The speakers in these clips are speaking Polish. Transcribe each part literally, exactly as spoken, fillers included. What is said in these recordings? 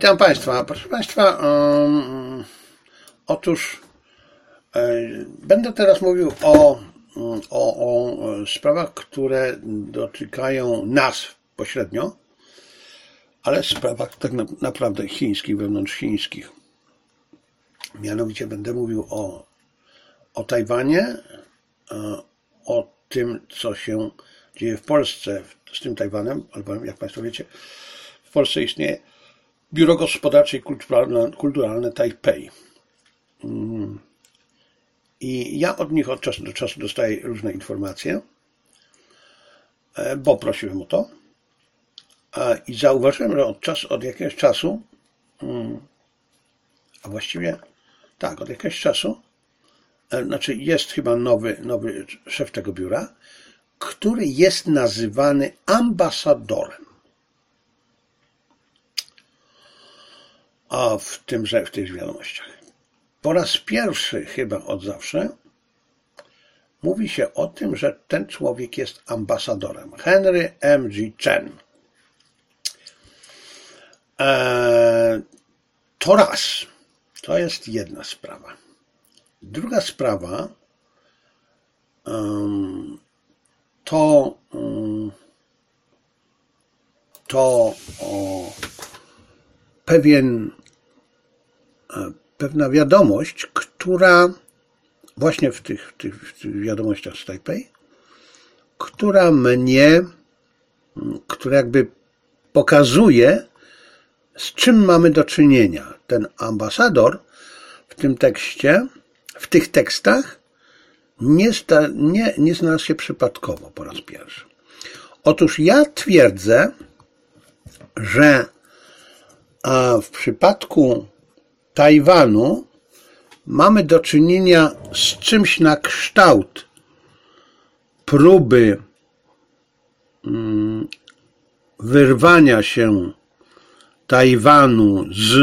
Witam Państwa. Proszę Państwa, um, otóż um, będę teraz mówił o, o, o sprawach, które dotykają nas pośrednio, ale sprawach tak na, naprawdę chińskich, wewnątrzchińskich. Mianowicie będę mówił o, o Tajwanie, o tym, co się dzieje w Polsce z tym Tajwanem, albowiem, jak Państwo wiecie, w Polsce istnieje Biuro Gospodarcze i Kulturalne, Kulturalne Tajpej. I ja od nich od czasu do czasu dostaję różne informacje, bo prosiłem o to. I zauważyłem, że od czasu, od jakiegoś czasu, a właściwie tak, od jakiegoś czasu, znaczy jest chyba nowy, nowy szef tego biura, który jest nazywany ambasadorem. A w tymże, w tych wiadomościach. Po raz pierwszy chyba od zawsze mówi się o tym, że ten człowiek jest ambasadorem. Henry M G Chen. Eee, to raz. To jest jedna sprawa. Druga sprawa um, to um, to o, pewien pewna wiadomość, która właśnie w tych, w tych, w tych wiadomościach z Tajpej, która mnie, która jakby pokazuje, z czym mamy do czynienia. Ten ambasador w tym tekście, w tych tekstach nie, sta, nie, nie znalazł się przypadkowo po raz pierwszy. Otóż ja twierdzę, że a w przypadku Tajwanu mamy do czynienia z czymś na kształt próby wyrwania się Tajwanu z,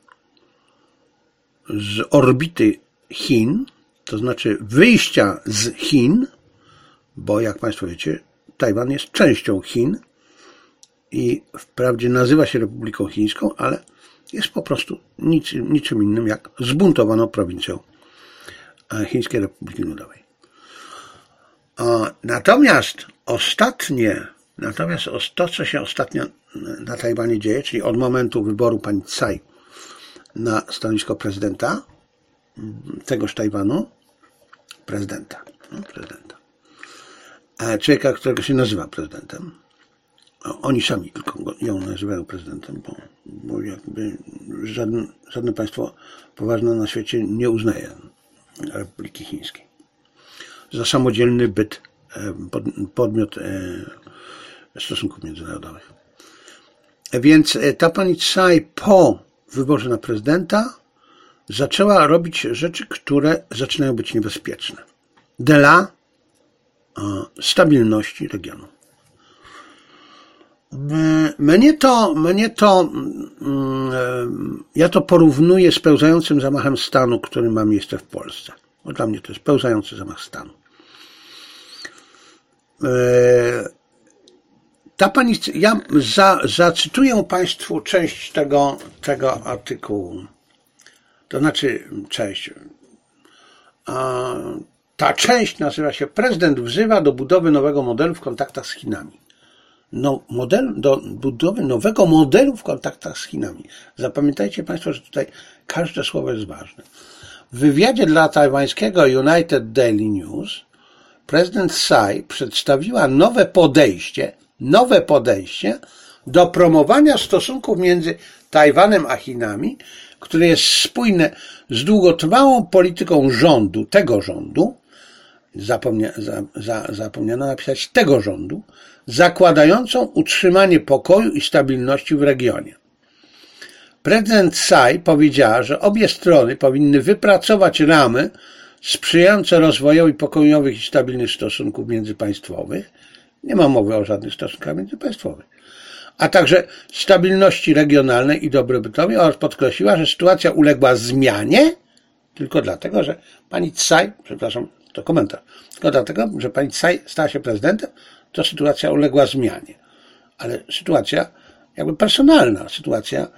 z orbity Chin, to znaczy wyjścia z Chin, bo jak Państwo wiecie, Tajwan jest częścią Chin i wprawdzie nazywa się Republiką Chińską, ale jest po prostu nic, niczym innym jak zbuntowaną prowincją Chińskiej Republiki Ludowej. Natomiast ostatnie, natomiast to, co się ostatnio na Tajwanie dzieje, czyli od momentu wyboru pani Tsai na stanowisko prezydenta tegoż Tajwanu, prezydenta, no, prezydenta, człowieka, którego się nazywa prezydentem, oni sami tylko ją nazywają prezydentem, bo, bo jakby żadne, żadne państwo poważne na świecie nie uznaje Republiki Chińskiej za samodzielny byt, pod, podmiot stosunków międzynarodowych. Więc ta pani Tsai po wyborze na prezydenta zaczęła robić rzeczy, które zaczynają być niebezpieczne dla stabilności regionu. Mnie to, mnie to, ja to porównuję z pełzającym zamachem stanu, który ma miejsce w Polsce. Bo dla mnie to jest pełzający zamach stanu. Ta pani, ja za, zacytuję Państwu część tego, tego artykułu. To znaczy część. Ta część nazywa się Prezydent wzywa do budowy nowego modelu w kontaktach z Chinami. No, model, do budowy nowego modelu w kontaktach z Chinami. Zapamiętajcie Państwo, że tutaj każde słowo jest ważne. W wywiadzie dla tajwańskiego United Daily News prezydent Tsai przedstawiła nowe podejście, nowe podejście do promowania stosunków między Tajwanem a Chinami, które jest spójne z długotrwałą polityką rządu, tego rządu, zapomnia, za, za, zapomniano napisać tego rządu, zakładającą utrzymanie pokoju i stabilności w regionie. Prezydent Tsai powiedziała, że obie strony powinny wypracować ramy sprzyjające rozwojowi pokojowych i stabilnych stosunków międzypaństwowych. Nie ma mowy o żadnych stosunkach międzypaństwowych. A także stabilności regionalnej i dobrobytowi oraz podkreśliła, że sytuacja uległa zmianie tylko dlatego, że pani Tsai, przepraszam, to komentarz, tylko dlatego, że pani Tsai stała się prezydentem, to sytuacja uległa zmianie. Ale sytuacja jakby personalna, sytuacja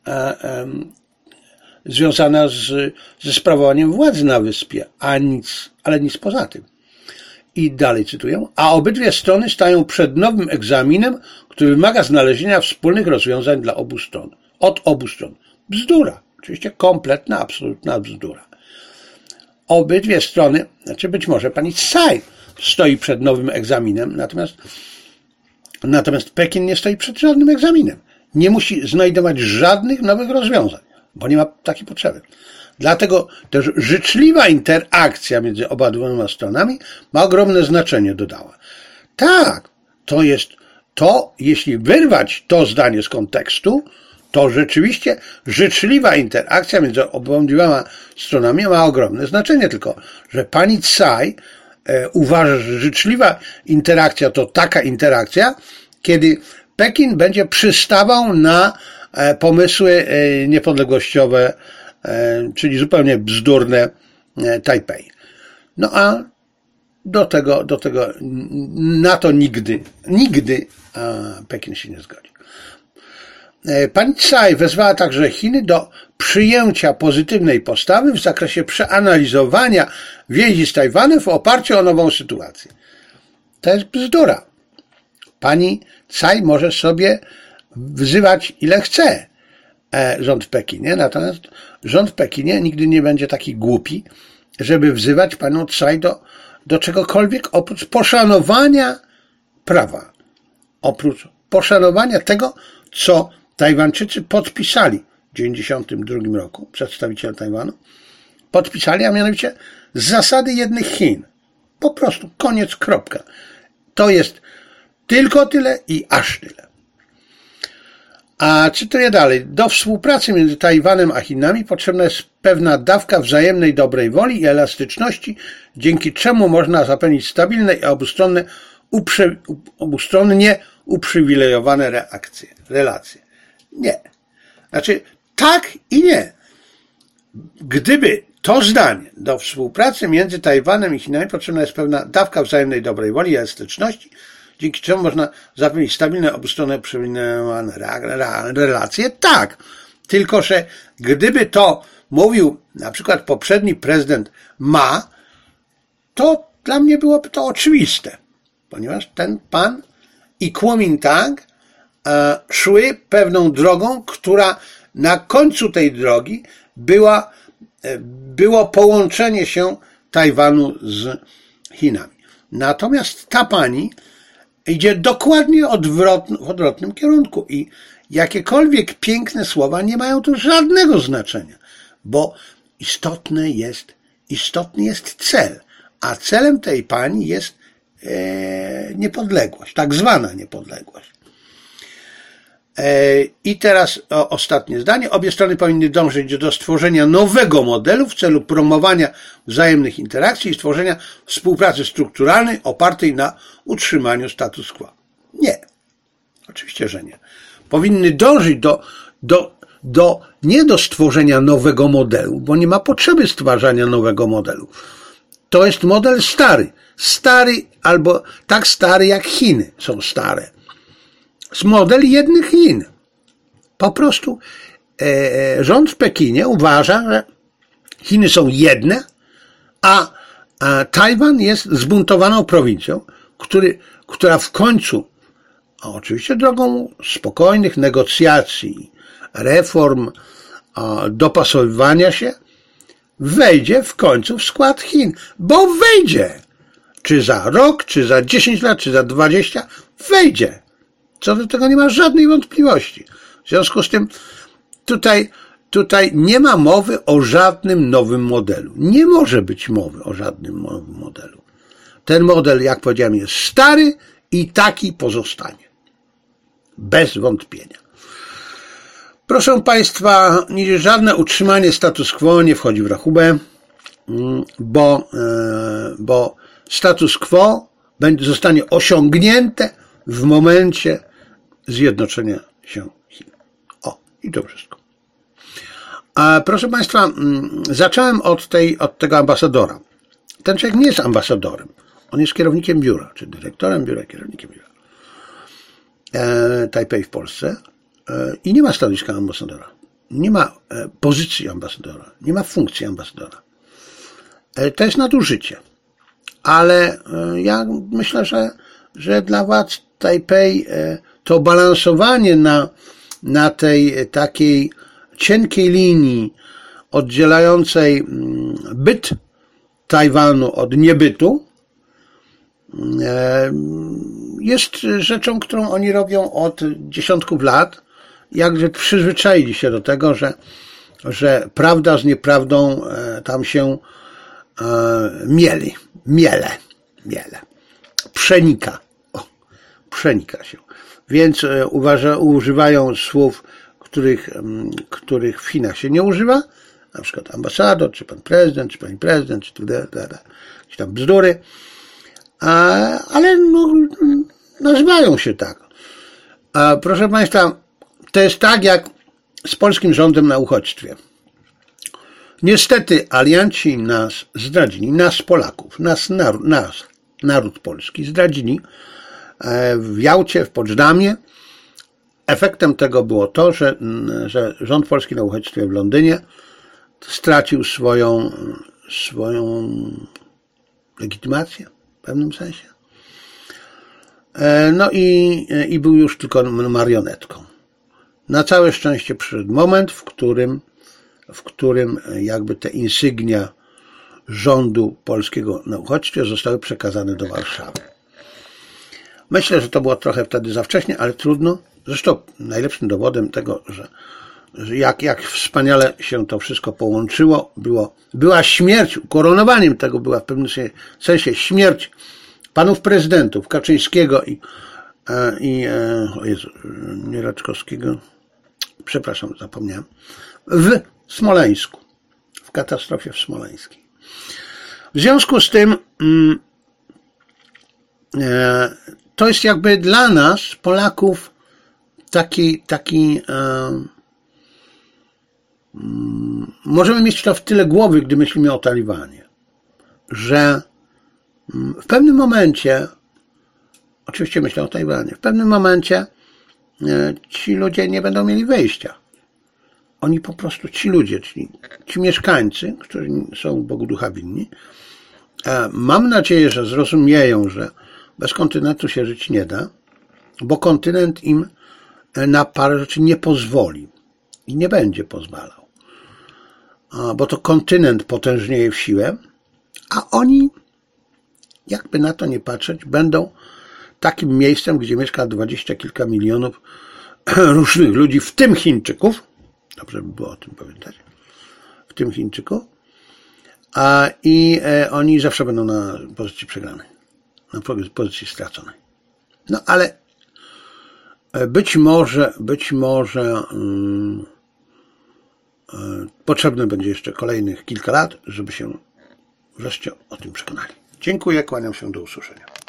e, e, związana z, ze sprawowaniem władzy na wyspie, a nic, ale nic poza tym. I dalej cytuję, a obydwie strony stają przed nowym egzaminem, który wymaga znalezienia wspólnych rozwiązań dla obu stron. Od obu stron. Bzdura. Oczywiście kompletna, absolutna bzdura. Obydwie strony, znaczy być może pani Tsai stoi przed nowym egzaminem, natomiast, natomiast Pekin nie stoi przed żadnym egzaminem. Nie musi znajdować żadnych nowych rozwiązań, bo nie ma takiej potrzeby. Dlatego też życzliwa interakcja między obydwoma stronami ma ogromne znaczenie, dodała. Tak, to jest to, jeśli wyrwać to zdanie z kontekstu, to rzeczywiście życzliwa interakcja między obydwoma stronami ma ogromne znaczenie, tylko że pani Tsai e, uważa, że życzliwa interakcja to taka interakcja, kiedy Pekin będzie przystawał na e, pomysły e, niepodległościowe, e, czyli zupełnie bzdurne e, Tajpej. No a do tego, do tego, na to nigdy, nigdy a, Pekin się nie zgodzi. Pani Tsai wezwała także Chiny do przyjęcia pozytywnej postawy w zakresie przeanalizowania więzi z Tajwanem w oparciu o nową sytuację. To jest bzdura. Pani Tsai może sobie wzywać ile chce rząd w Pekinie, natomiast rząd w Pekinie nigdy nie będzie taki głupi, żeby wzywać panią Tsai do, do czegokolwiek oprócz poszanowania prawa. Oprócz poszanowania tego, co Tajwańczycy podpisali w dziewięćdziesiątym drugim roku, przedstawiciele Tajwanu, podpisali, a mianowicie zasady jednych Chin. Po prostu, koniec, kropka. To jest tylko tyle i aż tyle. A cytuję dalej. Do współpracy między Tajwanem a Chinami potrzebna jest pewna dawka wzajemnej dobrej woli i elastyczności, dzięki czemu można zapewnić stabilne i obustronne, uprze, obustronnie uprzywilejowane reakcje, relacje. Nie. Znaczy, tak i nie. Gdyby to zdanie do współpracy między Tajwanem i Chinami potrzebna jest pewna dawka wzajemnej dobrej woli i elastyczności, dzięki czemu można zapewnić stabilne, obustronne, uprzywilejowane relacje, tak. Tylko że gdyby to mówił na przykład poprzedni prezydent Ma, to dla mnie byłoby to oczywiste, ponieważ ten pan i Kuomintang szły pewną drogą, która na końcu tej drogi była, było połączenie się Tajwanu z Chinami. Natomiast ta pani idzie dokładnie odwrotny, w odwrotnym kierunku i jakiekolwiek piękne słowa nie mają tu żadnego znaczenia, bo istotne jest, istotny jest cel, a celem tej pani jest e, niepodległość, tak zwana niepodległość. I teraz o, ostatnie zdanie. Obie strony powinny dążyć do stworzenia nowego modelu w celu promowania wzajemnych interakcji i stworzenia współpracy strukturalnej opartej na utrzymaniu status quo. Nie. Oczywiście, że nie. Powinny dążyć do, do, do, nie do stworzenia nowego modelu, bo nie ma potrzeby stwarzania nowego modelu. To jest model stary. Stary albo tak stary jak Chiny są stare. Z model jednych Chin. Po prostu e, rząd w Pekinie uważa, że Chiny są jedne, a, a Tajwan jest zbuntowaną prowincją, który, która w końcu, oczywiście drogą spokojnych negocjacji, reform, dopasowywania się, wejdzie w końcu w skład Chin. Bo wejdzie. Czy za rok, czy za dziesięć lat, czy za dwadzieścia, wejdzie. Co do tego nie ma żadnej wątpliwości. W związku z tym tutaj, tutaj nie ma mowy o żadnym nowym modelu. Nie może być mowy o żadnym nowym modelu. Ten model, jak powiedziałem, jest stary i taki pozostanie. Bez wątpienia. Proszę Państwa, żadne utrzymanie status quo nie wchodzi w rachubę, bo, bo status quo zostanie osiągnięte w momencie zjednoczenia się Chin. O, i to wszystko. A proszę Państwa, zacząłem od, tej, od tego ambasadora. Ten człowiek nie jest ambasadorem. On jest kierownikiem biura, czy dyrektorem biura, kierownikiem biura. E, Tajpej w Polsce e, i nie ma stanowiska ambasadora. nie ma pozycji ambasadora, nie ma funkcji ambasadora. To jest nadużycie. Ale ja myślę, że, że dla władz Tajpej to balansowanie na, na tej takiej cienkiej linii oddzielającej byt Tajwanu od niebytu jest rzeczą, którą oni robią od dziesiątków lat. Jakże przyzwyczaili się do tego, że, że prawda z nieprawdą tam się mieli, miele, miele, przenika, o, przenika się. Więc uważa, używają słów, których, których w Chinach się nie używa, na przykład ambasador, czy pan prezydent, czy pani prezydent, czy, czy tam bzdury, ale no, nazywają się tak. A proszę państwa, to jest tak jak z polskim rządem na uchodźstwie. Niestety alianci nas zdradzili, nas Polaków, nas naród, nas, naród polski zdradzili w Jałcie, w Poczdamie. Efektem tego było to, że, że rząd polski na uchodźstwie w Londynie stracił swoją, swoją legitymację w pewnym sensie. No i, i był już tylko marionetką. Na całe szczęście przyszedł moment, w którym, w którym jakby te insygnia rządu polskiego na uchodźstwie zostały przekazane do Warszawy. Myślę, że to było trochę wtedy za wcześnie, ale trudno. Zresztą najlepszym dowodem tego, że, że jak, jak wspaniale się to wszystko połączyło, było, była śmierć, ukoronowaniem tego była w pewnym sensie śmierć panów prezydentów Kaczyńskiego i, i o Jezu, nie Raczkowskiego, przepraszam, zapomniałem, w Smoleńsku, w katastrofie w Smoleńskiej. W związku z tym to jest jakby dla nas, Polaków, taki, taki możemy mieć to w tyle głowy, gdy myślimy o Taliwanie, że w pewnym momencie, oczywiście myślę o Tajwanie, w pewnym momencie ci ludzie nie będą mieli wyjścia. Oni po prostu, ci ludzie, ci, ci mieszkańcy, którzy są Bogu ducha winni, mam nadzieję, że zrozumieją, że bez kontynentu się żyć nie da, bo kontynent im na parę rzeczy nie pozwoli i nie będzie pozwalał. Bo to kontynent potężnieje w siłę, a oni, jakby na to nie patrzeć, będą takim miejscem, gdzie mieszka dwadzieścia kilka milionów różnych ludzi, w tym Chińczyków, dobrze by było o tym pamiętać, w tym Chińczyków, a i e, oni zawsze będą na pozycji przegranej, na pozycji straconej. No ale być może, być może um, e, potrzebne będzie jeszcze kolejnych kilka lat, żeby się wreszcie o tym przekonali. Dziękuję, kłaniam się, do usłyszenia.